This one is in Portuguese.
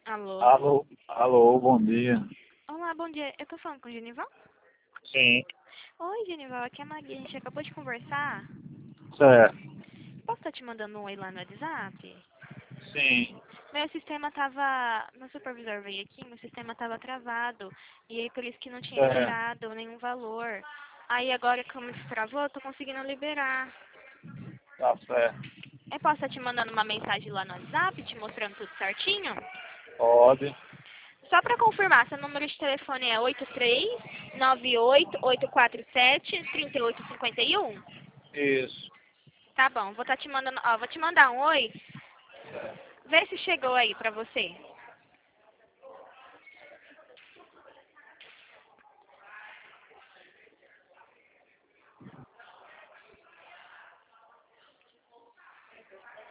Alô? Alô, bom dia. Olá, bom dia. Eu tô falando com o Genival? Sim, Oi, Genival, aqui é a Maria. A gente acabou de conversar. certo. Posso estar te mandando um oi lá no WhatsApp? Sim, Meu sistema tava... Meu supervisor veio aqui, meu sistema tava travado. E aí por isso que não tinha certo. liberado nenhum valor. Aí agora, como destravou, eu tô conseguindo liberar. Tá certo. Eu posso estar te mandando uma mensagem lá no WhatsApp, te mostrando tudo certinho? Pode. Só para confirmar, seu número de telefone é 8398-847-3851? Isso. Tá bom, vou estar te mandando, ó, vou te mandar um oi. Certo. Vê se chegou aí pra você.